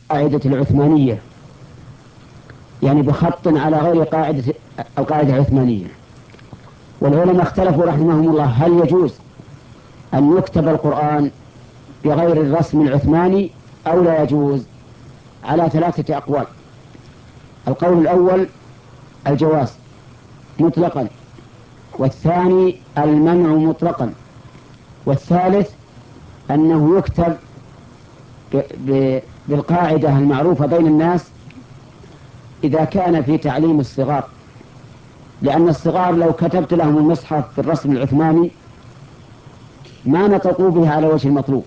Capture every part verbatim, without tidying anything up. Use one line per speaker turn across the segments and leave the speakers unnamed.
قاعدة العثمانية، يعني بخط على غير قاعدة القاعدة العثمانية. والعلماء اختلفوا رحمهم الله هل يجوز أن يكتب القرآن بغير الرسم العثماني أو لا يجوز، على ثلاثة أقوال. القول الأول الجواز مطلقا، والثاني المنع مطلقا، والثالث أنه يكتب بالقاعدة المعروفة بين الناس إذا كان في تعليم الصغار، لأن الصغار لو كتبت لهم المصحف بالرسم العثماني ما نطقوا به على وجه المطلوب.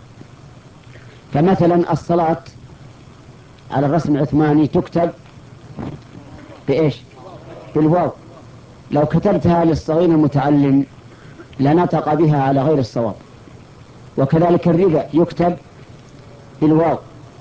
فمثلا الصلاة على الرسم العثماني تكتب بإيش؟ بالواو، لو كتبتها للصغير المتعلم لنطق بها على غير الصواب. وكذلك الربا يكتب بالواو،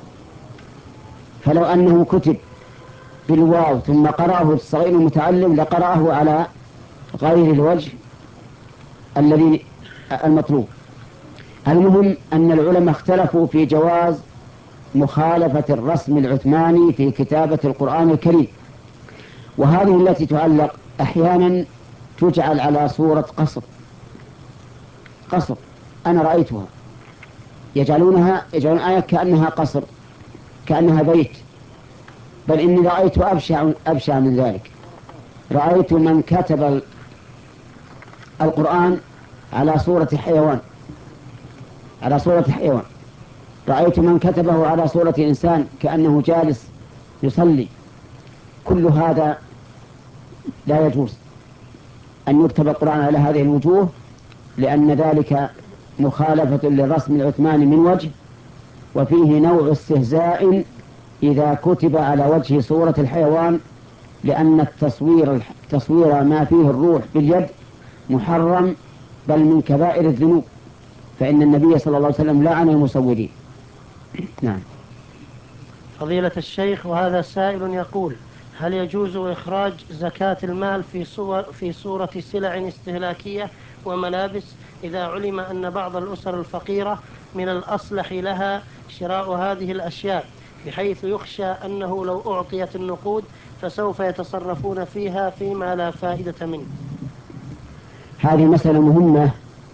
فلو أنه كتب بالواو ثم قرأه الصغير المتعلم لقرأه على غير الوجه الذي المطلوب. المهم أن العلماء اختلفوا في جواز مخالفة الرسم العثماني في كتابة القرآن الكريم، وهذه التي تعلق أحيانا تجعل على صورة قصر قصر أنا رأيتها، يجعلونها يجعلون آية كأنها قصر، كأنها بيت. بل إني رأيت أبشع أبشع من ذلك، رأيت من كتب القرآن على صورة حيوان، على صورة حيوان. رأيت من كتبه على صورة إنسان كأنه جالس يصلي. كل هذا لا يجوز أن يكتب القرآن على هذه الوجوه، لأن ذلك مخالفة للرسم العثماني من وجه، وفيه نوع استهزاء إذا كتب على وجه صورة الحيوان، لأن التصوير تصوير ما فيه الروح باليد محرم، بل من كبائر الذنوب، فإن النبي صلى الله عليه وسلم لعن المصورين. نعم.
فضيلة الشيخ، وهذا سائل يقول: هل يجوز إخراج زكاة المال في صور في صورة سلع استهلاكية وملابس، إذا علم أن بعض الأسر الفقيرة من الأصلح لها شراء هذه الأشياء، بحيث يخشى أنه لو أعطيت النقود فسوف يتصرفون فيها فيما لا فائدة منه؟
هذه مسألة مهمة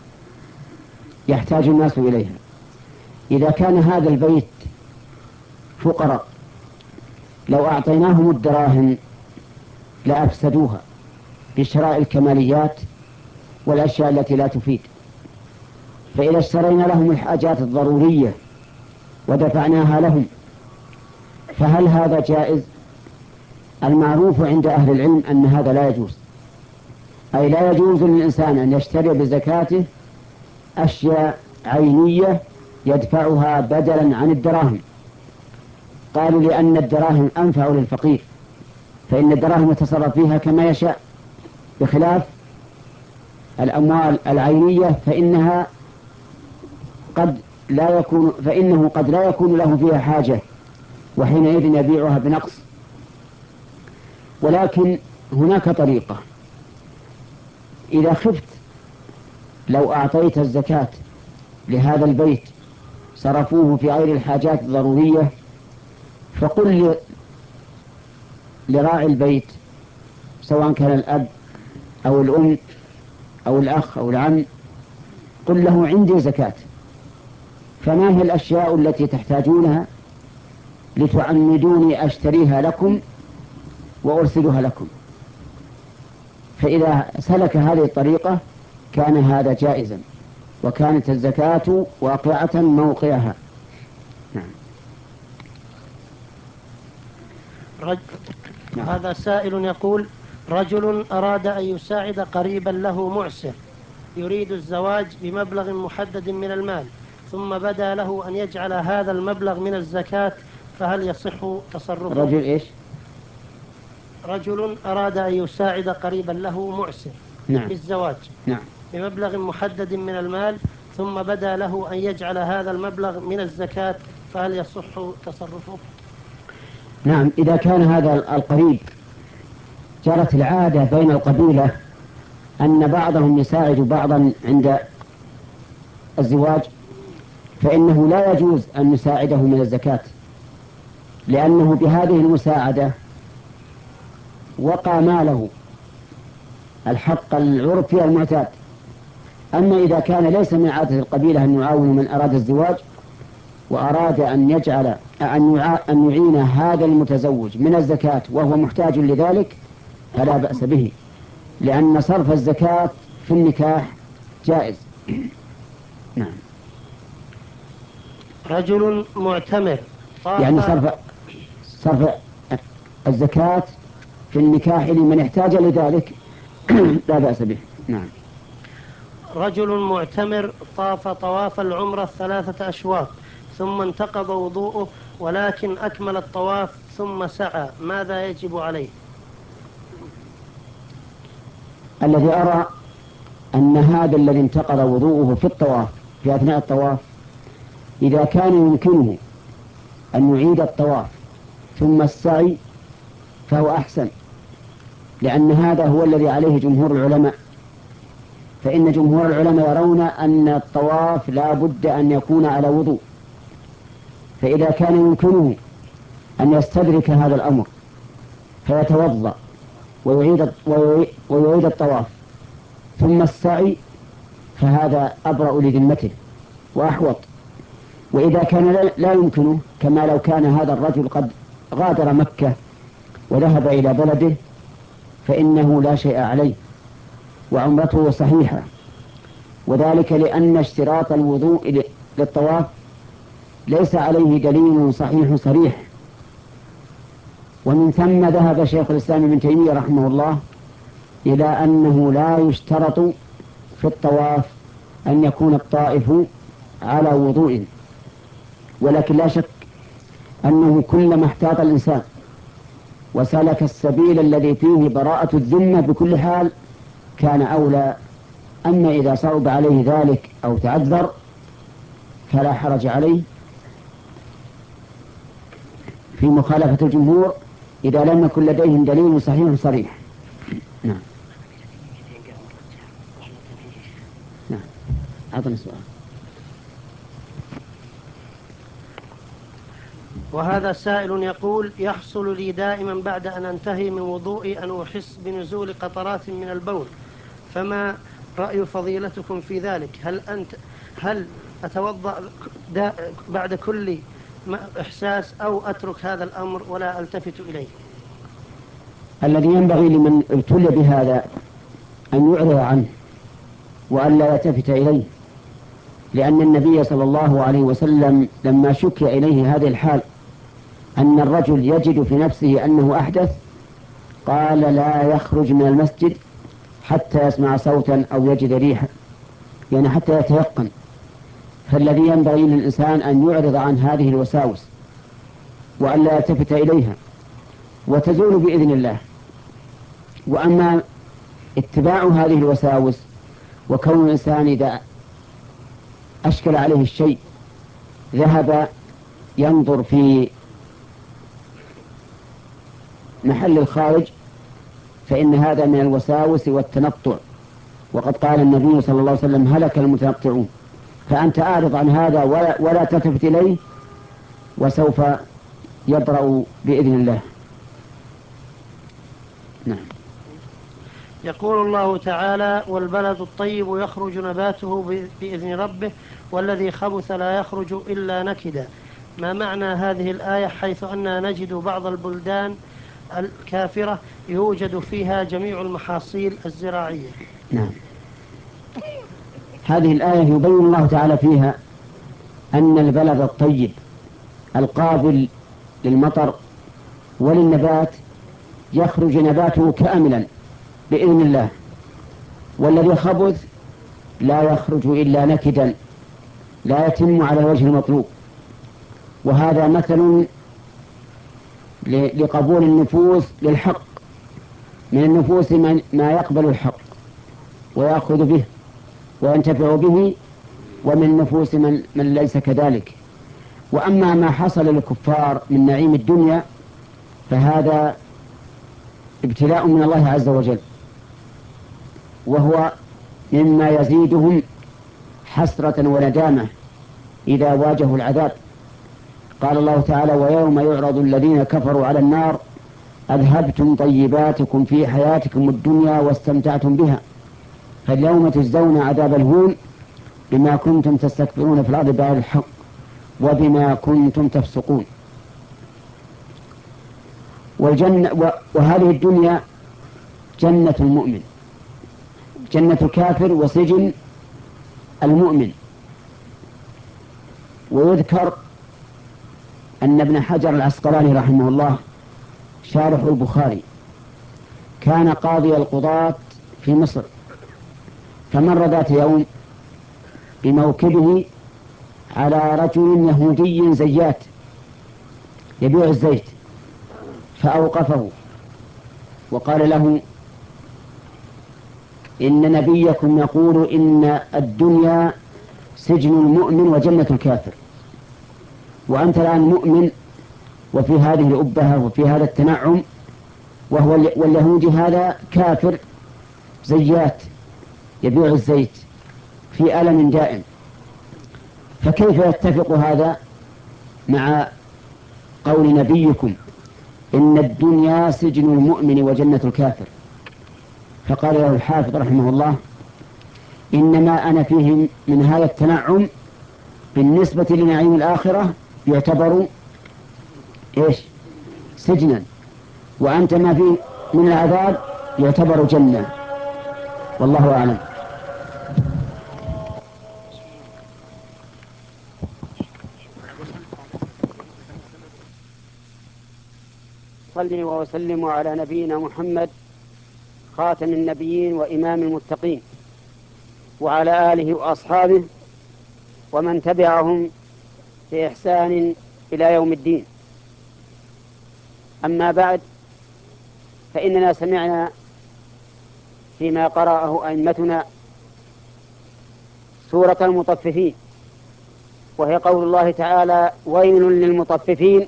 يحتاج الناس إليها. إذا كان هذا البيت فقراء لو أعطيناهم الدراهم لأفسدوها بشراء الكماليات والأشياء التي لا تفيد. فإذا اشترينا لهم الحاجات الضرورية ودفعناها لهم فهل هذا جائز؟ المعروف عند أهل العلم أن هذا لا يجوز، أي لا يجوز للإنسان أن يشتري بزكاته أشياء عينية يدفعها بدلا عن الدراهم. قالوا لأن الدراهم أنفع للفقير، فإن الدراهم يتصرف فيها كما يشاء، بخلاف الأموال العينية فإنها قد لا يكون فإنه قد لا يكون له فيها حاجة، وحينئذ يبيعها بنقص. ولكن هناك طريقة، إذا خفت لو أعطيت الزكاة لهذا البيت صرفوه في غير الحاجات الضرورية، فقل لراعي البيت سواء كان الأب أو الأم أو الأخ أو العم، قل له عندي زكاة، فما هي الأشياء التي تحتاجونها لتعمدوني أشتريها لكم وأرسلها لكم. فإذا سلك هذه الطريقة كان هذا جائزا، وكانت الزكاة واقعة موقعها. نعم.
رج...
نعم.
هذا سائل يقول: رجل أراد أن يساعد قريبا له معسر، يريد الزواج بمبلغ محدد من المال، ثم بدا له أن يجعل هذا المبلغ من الزكاة، فهل يصح تصرفه؟
رجل إيش؟
رجل أراد أن يساعد قريبا له معسر
نعم.
بالزواج
نعم.
بمبلغ محدد من المال، ثم بدا له أن يجعل هذا المبلغ من الزكاة، فهل يصح تصرفه؟
نعم. إذا كان هذا القريب جرت العادة بين القبيلة أن بعضهم يساعد بعضا عند الزواج، فإنه لا يجوز أن نساعده من الزكاة، لأنه بهذه المساعدة وقع ماله الحق العرفي المعتاد. أما إذا كان ليس من عادة القبيلة أن يعاون من أراد الزواج وأراد أن يجعل أن أن يعين هذا المتزوج من الزكاة وهو محتاج لذلك فلا بأس به، لأن صرف الزكاة في النكاح جائز. نعم.
رجل معتمر
يعني صرف صرف الزكاة في النكاح لمن احتاج لذلك لا بأس به. نعم.
رجل معتمر طاف طواف العمرة ثلاثة أشواط ثم انتقض وضوءه ولكن أكمل الطواف ثم سعى، ماذا يجب عليه؟
الذي أرى أن هذا الذي انتقض وضوءه في الطواف في أثناء الطواف إذا كان يمكنه أن يعيد الطواف ثم السعي فهو أحسن، لأن هذا هو الذي عليه جمهور العلماء. فإن جمهور العلماء يرون أن الطواف لا بد أن يكون على وضوء، فإذا كان يمكنه أن يستدرك هذا الأمر فيتوضأ ويعيد, ويعيد الطواف ثم السعي فهذا أبرأ لذمته وأحوط. وإذا كان لا يمكنه كما لو كان هذا الرجل قد غادر مكة وذهب إلى بلده فإنه لا شيء عليه وعمرته صحيحة، وذلك لأن اشتراط الوضوء للطواف ليس عليه دليل صحيح صريح. ومن ثم ذهب شيخ الإسلام ابن تيمية رحمه الله إلى أنه لا يشترط في الطواف أن يكون الطائف على وضوء، ولكن لا شك أنه كلما احتاط الإنسان وسلك السبيل الذي فيه براءة الذمة بكل حال كان أولى. أما إذا صعب عليه ذلك أو تعذر فلا حرج عليه في مخالفة الجمهور إذا لم يكن لديهم دليل صحيح صريح. نعم. نعم. أعطني سؤال.
وهذا سائل يقول: يحصل لي دائما بعد أن أنتهي من وضوئي أن أحس بنزول قطرات من البول، فما رأي فضيلتكم في ذلك؟ هل أنت هل أتوضأ بعد كل إحساس أو أترك هذا الأمر ولا ألتفت إليه؟
الذي ينبغي لمن ابتلي بهذا أن يعرض عنه وأن لا يلتفت إليه، لأن النبي صلى الله عليه وسلم لما شكي إليه هذه الحال أن الرجل يجد في نفسه أنه أحدث قال لا يخرج من المسجد حتى يسمع صوتا أو يجد ريحا، يعني حتى يتيقن. فالذي ينبغي للإنسان أن يعرض عن هذه الوساوس وأن لا يلتفت إليها وتزول بإذن الله. وأما اتباع هذه الوساوس وكون الإنسان إذا أشكل عليه الشيء ذهب ينظر في محل الخارج فإن هذا من الوساوس والتنطع، وقد قال النبي صلى الله عليه وسلم هلك المتنطعون. فأنت أعرض عن هذا ولا, ولا تلتفت إليه وسوف يبرأ بإذن الله. نعم.
يقول الله تعالى: والبلد الطيب يخرج نباته بإذن ربه والذي خبث لا يخرج إلا نكدا. ما معنى هذه الآية حيث أننا نجد بعض البلدان الكافرة يوجد فيها جميع المحاصيل الزراعية؟
نعم. هذه الآية يبين الله تعالى فيها أن البلد الطيب القابل للمطر وللنبات يخرج نباته كاملا بإذن الله، والذي خبث لا يخرج إلا نكدا لا يتم على وجه المطلوب. وهذا مثل لقبول النفوس للحق. من النفوس من ما يقبل الحق ويأخذ به وينتفع به، ومن النفوس من, من ليس كذلك. وأما ما حصل للكفار من نعيم الدنيا فهذا ابتلاء من الله عز وجل، وهو مما يزيدهم حسرة وندامة إذا واجهوا العذاب. قال الله تعالى: ويوم يعرض الذين كفروا على النار أذهبتم طيباتكم في حياتكم الدنيا واستمتعتم بها فاليوم تجزون عذاب الهون بما كنتم تستكبرون في الأرض بغير الحق وبما كنتم تفسقون. والجنة وهذه الدنيا جنة المؤمن، جنة الكافر وسجن المؤمن. ويذكر أن ابن حجر العسقلاني رحمه الله شارح البخاري كان قاضي القضاة في مصر، فمر ذات يوم بموكبه على رجل يهودي زيات يبيع الزيت، فأوقفه وقال له: إن نبيكم يقول إن الدنيا سجن المؤمن وجنة الكافر، وأنت الآن مؤمن وفي هذه الأبهة وفي هذا التنعم، وهو واليهودي هذا كافر زيات يبيع الزيت في ألم دائم، فكيف يتفق هذا مع قول نبيكم إن الدنيا سجن المؤمن وجنة الكافر؟ فقال له الحافظ رحمه الله: إنما أنا فيه من هذا التنعم بالنسبة لنعيم الآخرة يعتبر إيش؟ سجنا، وأنت ما فيه من العذاب يعتبر جنة. والله أعلم. صلي وسلم على نبينا محمد خاتم النبيين وإمام المتقين، وعلى آله وأصحابه ومن تبعهم بإحسان إلى يوم الدين. أما بعد، فإننا سمعنا فيما قرأه أئمتنا سورة المطففين، وهي قول الله تعالى: ويل للمطففين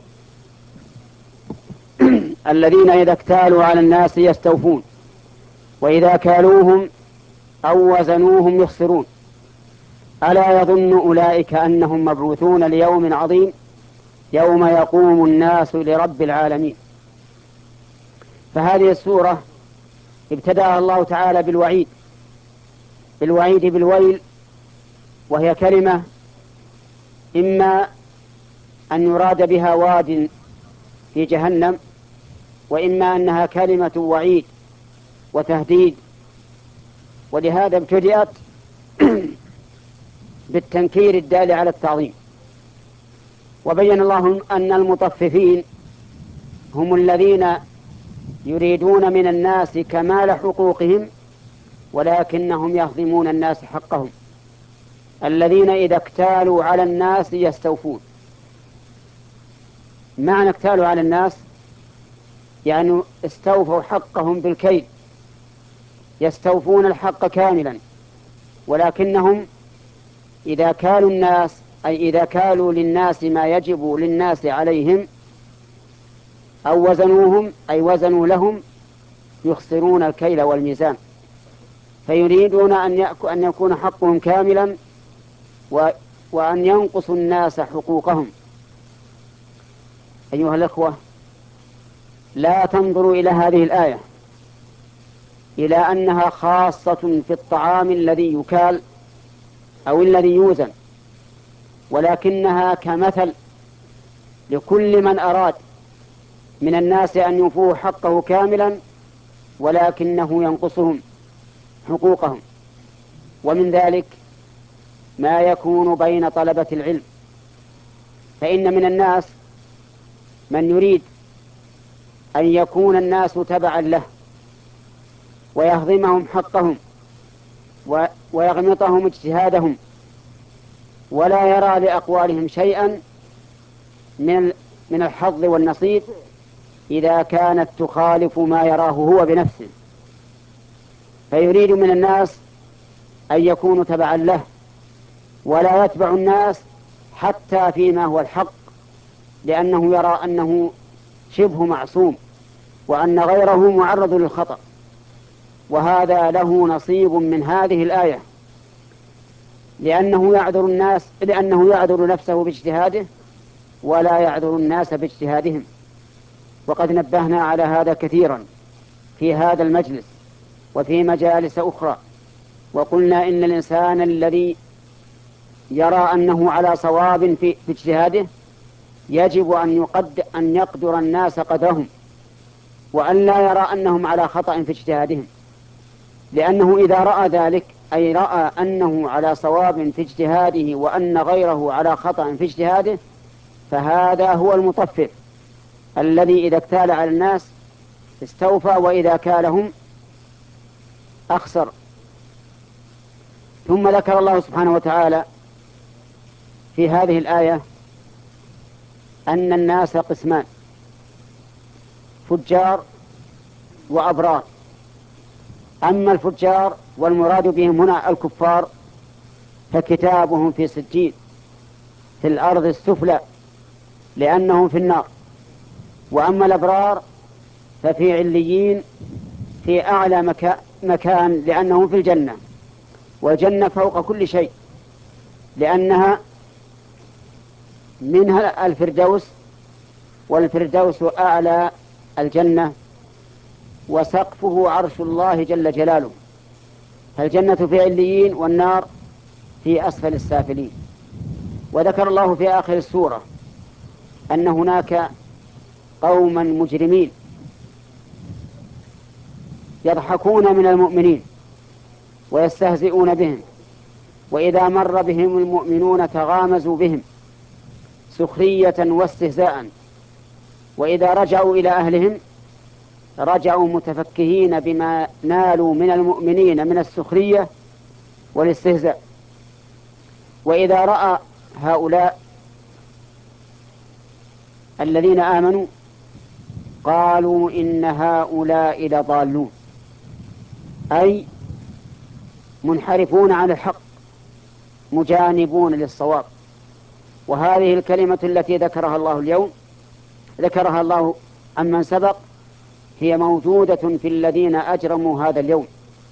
الذين إذا اكتالوا على الناس يستوفون وإذا كالوهم أو وزنوهم يخسرون ألا يظن أولئك أنهم مبعوثون ليوم عظيم يوم يقوم الناس لرب العالمين. فهذه السورة ابتدأها الله تعالى بالوعيد بالوعيد بالويل، وهي كلمة إما أن يراد بها واد في جهنم، وإما أنها كلمة وعيد وتهديد، ولهذا ابتدأت بالتنكير الدال على التعظيم. وبين الله أن المطففين هم الذين يريدون من الناس كمال حقوقهم ولكنهم يهضمون الناس حقهم، الذين إذا اكتالوا على الناس يستوفون. معنى اكتالوا على الناس يعني استوفوا حقهم بالكيل، يستوفون الحق كاملا، ولكنهم إذا كالوا الناس أي إذا كالوا للناس ما يجب للناس عليهم أو وزنوهم أي وزنوا لهم يخسرون الكيل والميزان، فيريدون أن يكون حقهم كاملا وأن ينقصوا الناس حقوقهم. أيها الأخوة، لا تنظروا إلى هذه الآية إلى أنها خاصة في الطعام الذي يكال أو الذي يوزن، ولكنها كمثل لكل من أراد من الناس أن يوفوا حقه كاملا ولكنه ينقصهم حقوقهم. ومن ذلك ما يكون بين طلبة العلم، فإن من الناس من يريد أن يكون الناس تبعا له ويهضمهم حقهم ويغمطهم اجتهادهم ولا يرى لأقوالهم شيئا من من الحظ والنصيب إذا كانت تخالف ما يراه هو بنفسه، فيريد من الناس أن يكونوا تبعا له ولا يتبع الناس حتى فيما هو الحق، لأنه يرى أنه شبه معصوم وأن غيره معرض للخطأ. وهذا له نصيب من هذه الآية، لأنه يعذر الناس لأنه يعذر نفسه باجتهاده ولا يعذر الناس باجتهادهم. وقد نبهنا على هذا كثيرا في هذا المجلس وفي مجالس أخرى، وقلنا إن الإنسان الذي يرى أنه على صواب في اجتهاده يجب أن يقدر, أن يقدر الناس قدرهم، وأن لا يرى أنهم على خطأ في اجتهادهم، لأنه إذا رأى ذلك أي رأى أنه على صواب في اجتهاده وأن غيره على خطأ في اجتهاده، فهذا هو المطفف الذي إذا اكتال على الناس استوفى وإذا كالهم أخسر. ثم ذكر الله سبحانه وتعالى في هذه الآية أن الناس قسمان: فجار وأبرار. أما الفجار والمراد بهم هنا الكفار فكتابهم في سجين في الأرض السفلى لأنهم في النار، وأما الأبرار ففي عليين في أعلى مكا مكان لأنهم في الجنة، والجنة فوق كل شيء لأنها منها الفردوس، والفردوس أعلى الجنة وسقفه عرش الله جل جلاله، فالجنة في عليين والنار في أسفل السافلين. وذكر الله في آخر السورة أن هناك قوما مجرمين يضحكون من المؤمنين ويستهزئون بهم، وإذا مر بهم المؤمنون تغامزوا بهم سخرية واستهزاء، وإذا رجعوا إلى أهلهم رجعوا متفكهين بما نالوا من المؤمنين من السخرية والاستهزاء. وإذا رأى هؤلاء الذين آمنوا قالوا إن هؤلاء لضالون، أي منحرفون عن الحق مجانبون للصواب. وهذه الكلمة التي ذكرها الله اليوم ذكرها الله عمن سبق هي موجودة في الذين أجرموا هذا اليوم.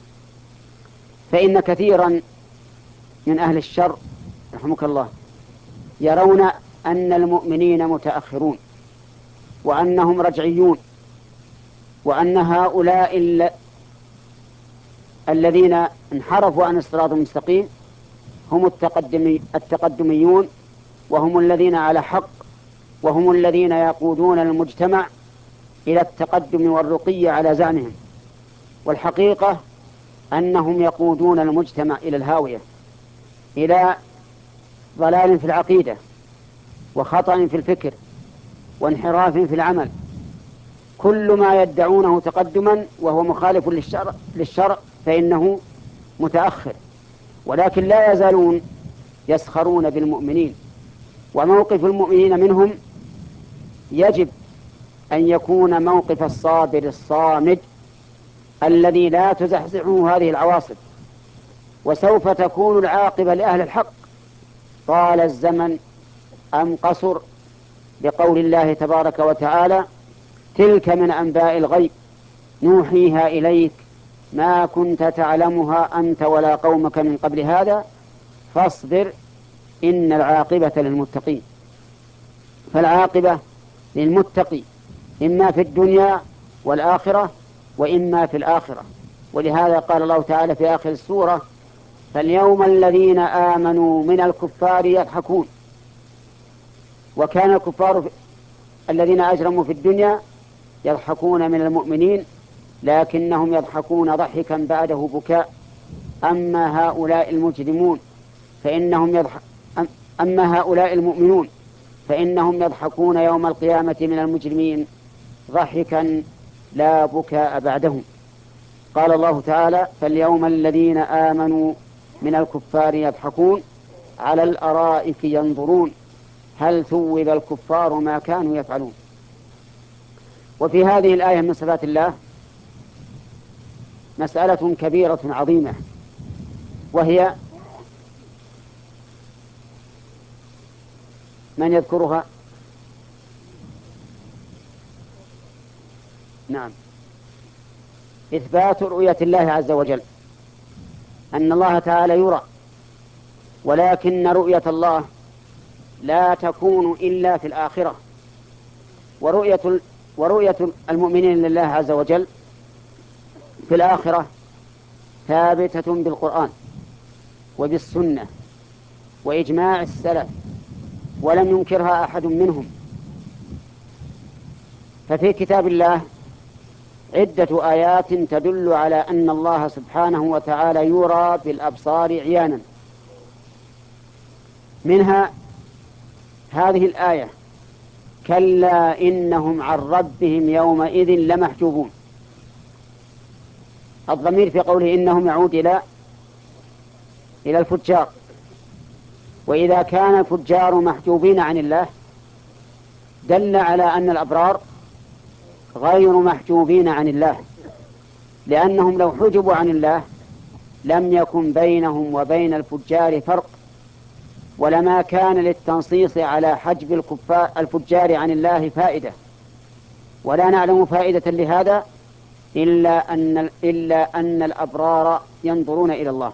فإن كثيرا من أهل الشر رحمك الله يرون أن المؤمنين متأخرون وأنهم رجعيون، وأن هؤلاء ال... الذين انحرفوا عن الصراط المستقيم هم التقدمي... التقدميون، وهم الذين على حق، وهم الذين يقودون المجتمع إلى التقدم والرقي على زعمهم. والحقيقة أنهم يقودون المجتمع إلى الهاوية، إلى ضلال في العقيدة وخطأ في الفكر وانحراف في العمل. كل ما يدعونه تقدما وهو مخالف للشرع, للشرع فإنه متأخر، ولكن لا يزالون يسخرون بالمؤمنين. وموقف المؤمنين منهم يجب أن يكون موقف الصابر الصامد الذي لا تزحزحه هذه العواصف، وسوف تكون العاقبة لأهل الحق طال الزمن أم قصر، بقول الله تبارك وتعالى: تلك من أنباء الغيب نوحيها إليك ما كنت تعلمها أنت ولا قومك من قبل هذا فاصبر إن العاقبة للمتقين. فالعاقبة للمتقي إما في الدنيا والآخرة وإما في الآخرة. ولهذا قال الله تعالى في آخر السورة: فاليوم الذين آمنوا من الكفار يضحكون. وكان الكفار الذين أجرموا في الدنيا يضحكون من المؤمنين لكنهم يضحكون ضحكا بعده بكاء. أما هؤلاء المجرمون فإنهم يضحك أما هؤلاء المؤمنون فإنهم يضحكون يوم القيامة من المجرمين ضحكا لا بكاء بعدهم. قال الله تعالى: فاليوم الذين آمنوا من الكفار يضحكون على الأرائك ينظرون هل ثوب الكفار ما كانوا يفعلون. وفي هذه الآية من صفات الله مسألة كبيرة عظيمة، وهي من يذكرها؟ نعم، إثبات رؤية الله عز وجل، أن الله تعالى يرى، ولكن رؤية الله لا تكون إلا في الآخرة. ورؤية ورؤية المؤمنين لله عز وجل في الآخرة ثابتة بالقرآن وبالسنة وإجماع السلف، ولم ينكرها أحد منهم. ففي كتاب الله عدة آيات تدل على أن الله سبحانه وتعالى يرى بالأبصار عيانا. منها هذه الآية: كلا إنهم عن ربهم يومئذ لمحجوبون. الضمير في قوله إنهم يعود إلى إلى الفجار، وإذا كان الفجار محجوبين عن الله دل على أن الأبرار غير محجوبين عن الله، لأنهم لو حجبوا عن الله لم يكن بينهم وبين الفجار فرق، ولما كان للتنصيص على حجب الفجار عن الله فائدة. ولا نعلم فائدة لهذا إلا أن, إلا أن الأبرار ينظرون إلى الله.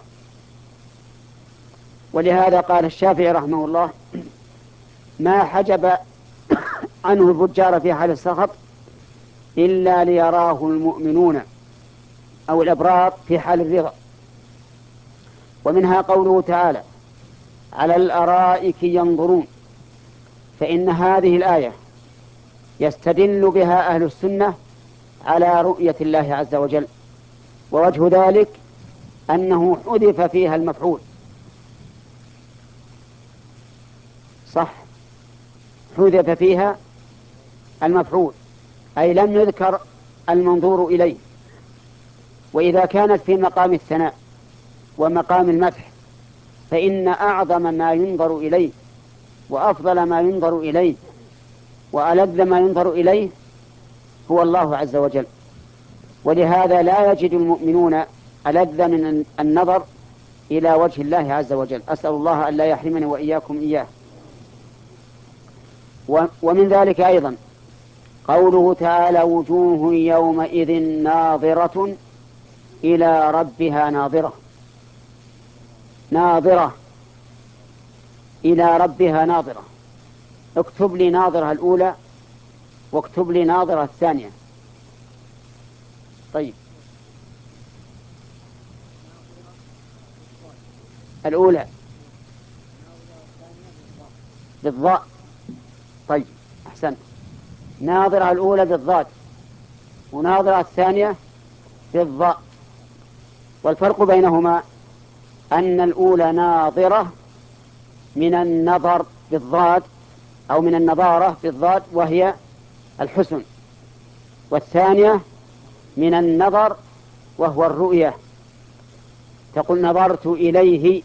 ولهذا قال الشافعي رحمه الله: ما حجب عنه الفجار في حال السخط إلا ليراه المؤمنون أو الأبرار في حال الرضا. ومنها قوله تعالى: على الأرائك ينظرون. فإن هذه الآية يستدل بها أهل السنة على رؤية الله عز وجل، ووجه ذلك أنه حذف فيها المفعول. صح، حذف فيها المفعول، أي لم يذكر المنظور إليه. وإذا كانت في مقام الثناء ومقام المدح فإن أعظم ما ينظر إليه وأفضل ما ينظر إليه وألذ ما ينظر إليه هو الله عز وجل. ولهذا لا يجد المؤمنون ألذ من النظر إلى وجه الله عز وجل. أسأل الله أن لا يحرمني وإياكم إياه. ومن ذلك أيضا قوله تعالى: وجوه يومئذ ناظرة إلى ربها ناظرة. ناظرة إلى ربها ناظرة. اكتب لي ناظرة الأولى واكتب لي ناظرة الثانية. طيب، الأولى بالضاء. طيب، أحسنت. ناظرة الأولى بالضاد وناظرة الثانية بالضاء. والفرق بينهما أن الأولى ناظرة من النظر بالضاد أو من النظارة بالضاد وهي الحسن، والثانية من النظر وهو الرؤية. تقول نظرت إليه،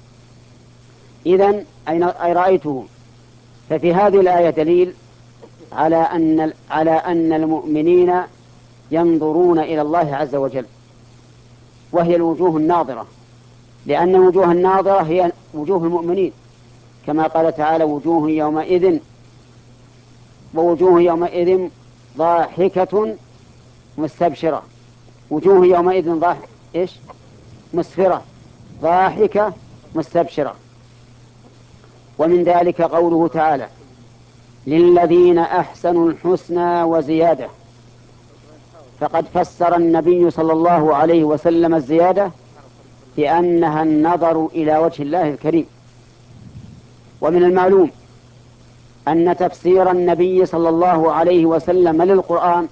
إذن أي رأيته. ففي هذه الآية دليل على أن على أن المؤمنين ينظرون إلى الله عز وجل، وهي الوجوه الناظرة، لأن الوجوه الناظرة هي وجوه المؤمنين، كما قال تعالى: وجوه يومئذ ووجوه يومئذ ضاحكة مستبشرة. وجوه يومئذ ضاحك إيش مسفرة، ضاحكة مستبشرة. ومن ذلك قوله تعالى: للذين أحسنوا الحسنى وزيادة. فقد فسر النبي صلى الله عليه وسلم الزيادة بأنها النظر إلى وجه الله الكريم. ومن المعلوم أن تفسير النبي صلى الله عليه وسلم للقرآن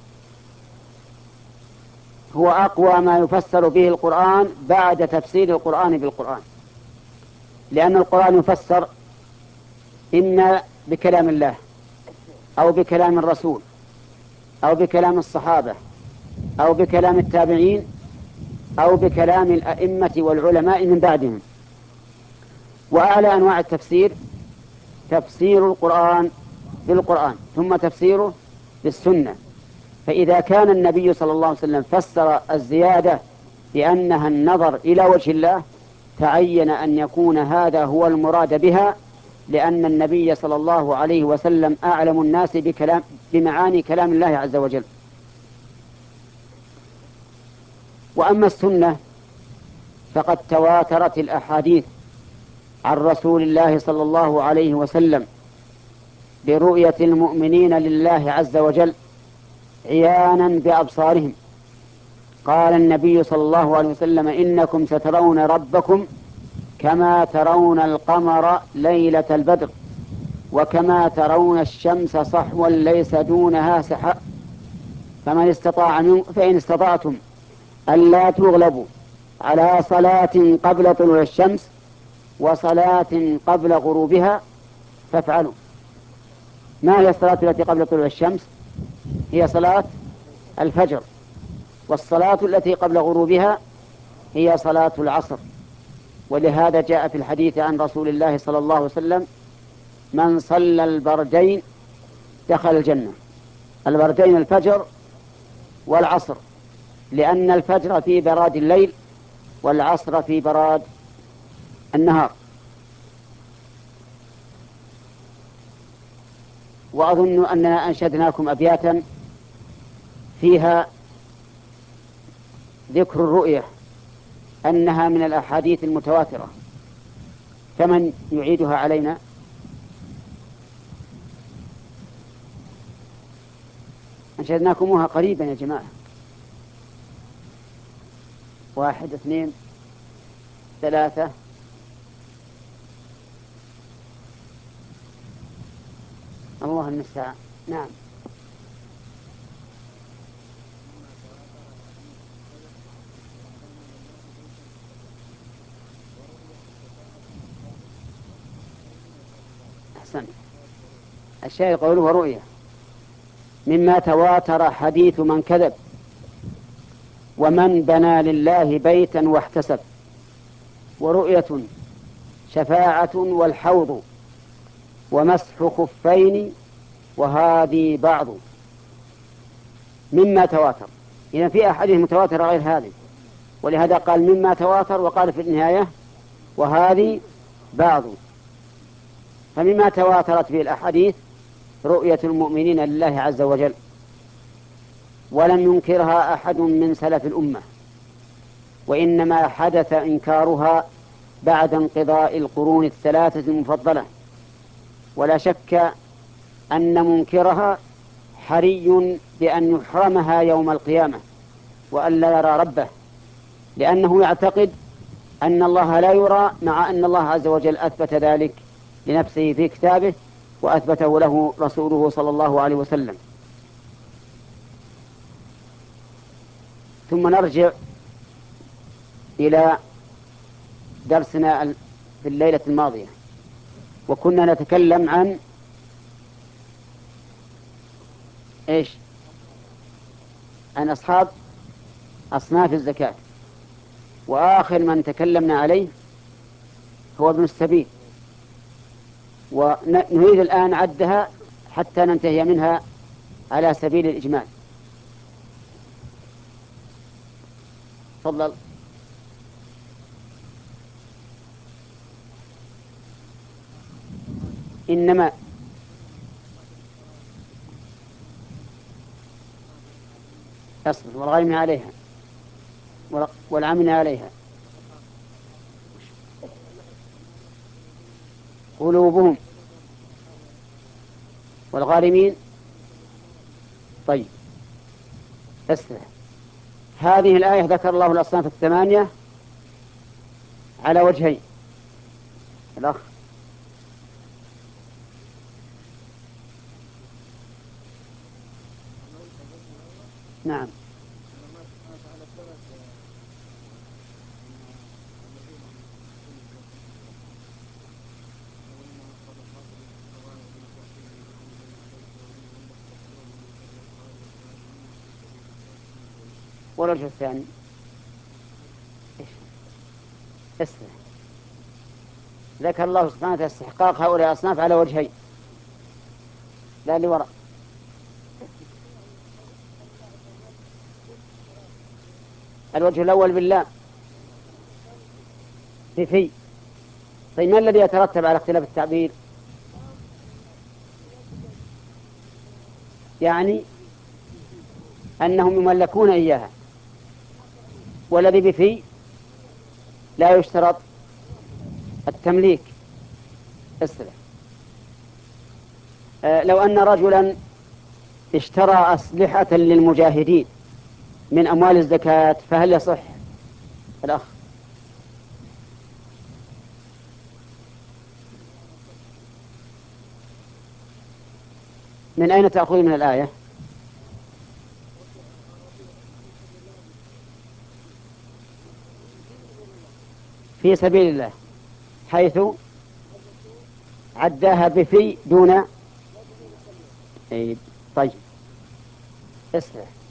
هو أقوى ما يفسر به القرآن بعد تفسير القرآن بالقرآن، لأن القرآن يفسر إما بكلام الله أو بكلام الرسول أو بكلام الصحابة أو بكلام التابعين أو بكلام الأئمة والعلماء من بعدهم. وأعلى أنواع التفسير تفسير القرآن بالقرآن ثم تفسيره بالسنة. فإذا كان النبي صلى الله عليه وسلم فسر الزيادة بأنها النظر إلى وجه الله تعين أن يكون هذا هو المراد بها، لأن النبي صلى الله عليه وسلم أعلم الناس بكلام بمعاني كلام الله عز وجل. وأما السنة فقد تواترت الأحاديث عن رسول الله صلى الله عليه وسلم برؤية المؤمنين لله عز وجل عيانا بأبصارهم. قال النبي صلى الله عليه وسلم: إنكم سترون ربكم كما ترون القمر ليلة البدر وكما ترون الشمس صحوا ليس دونها سحاب. فمن استطاع من فإن استطعتم ألا تغلبوا على صلاة قبل طلوع الشمس وصلاة قبل غروبها فافعلوا. ما هي الصلاة التي قبل طلوع الشمس؟ هي صلاة الفجر. والصلاة التي قبل غروبها هي صلاة العصر. ولهذا جاء في الحديث عن رسول الله صلى الله عليه وسلم: من صلى البردين دخل الجنة. البردين الفجر والعصر، لأن الفجر في براد الليل والعصر في براد النهار. وأظن أننا أنشدناكم أبياتا فيها ذكر الرؤية أنها من الأحاديث المتواترة، فمن يعيدها علينا؟ أنشدناكموها قريبا يا جماعة. واحد اثنين ثلاثة. الله المستعان. نعم. أحسن. الشيء قوله رؤية مما تواتر حديث من كذب ومن بنى لله بيتا واحتسب، ورؤية شفاعة والحوض ومسح خفين وهذه بعض مما تواتر. إذا في أحاديث متواترة غير هذه، ولهذا قال مما تواتر، وقال في النهاية وهذه بعض. فمما تواترت به الأحاديث رؤية المؤمنين لله عز وجل، ولم ينكرها أحد من سلف الأمة، وإنما حدث إنكارها بعد انقضاء القرون الثلاثة المفضلة. ولا شك أن منكرها حري بأن يحرمها يوم القيامة وأن لا يرى ربه، لأنه يعتقد أن الله لا يرى، مع أن الله عز وجل أثبت ذلك لنفسه في كتابه وأثبته له رسوله صلى الله عليه وسلم. ثم نرجع إلى درسنا في الليلة الماضية، وكنا نتكلم عن إيش؟ عن أصحاب أصناف الزكاة، وآخر من تكلمنا عليه هو ابن السبيل، ونريد الآن عدها حتى ننتهي منها على سبيل الإجمال. تفضل. إنما أصبر والغارمين عليها والعاملين عليها قلوبهم والغارمين. طيب اسمع، هذه الآية ذكر الله الأصناف الثمانية على وجهين. الأخ نعم. والوجه الثاني اسمع، ذكر الله سبحانه وتعالى استحقاق هؤلاء الأصناف على وجهين لا لوراء. الوجه الأول بالله في في. طيب ما الذي يترتب على اختلاف التعبير؟ يعني أنهم يملكون إياها، والذي بفي لا يشترط التمليك، اسرع. آه لو أن رجلا اشترى أسلحة للمجاهدين من أموال الزكاة فهل يصح؟ الأخ. من أين تأخذ من الآية؟ في سبيل الله، حيث عداها بفي دون. طيب اسرع.